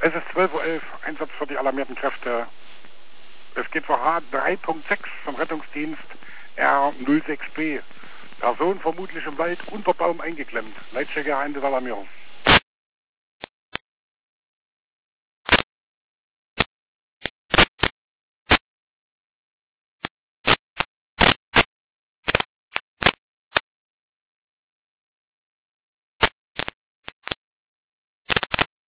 Es ist 12:11 Uhr, Einsatz für die alarmierten Kräfte. Es geht für H3.6 vom Rettungsdienst R06B. Person vermutlich im Wald unter Baum eingeklemmt. Leitstärke 1 des Alarmierers.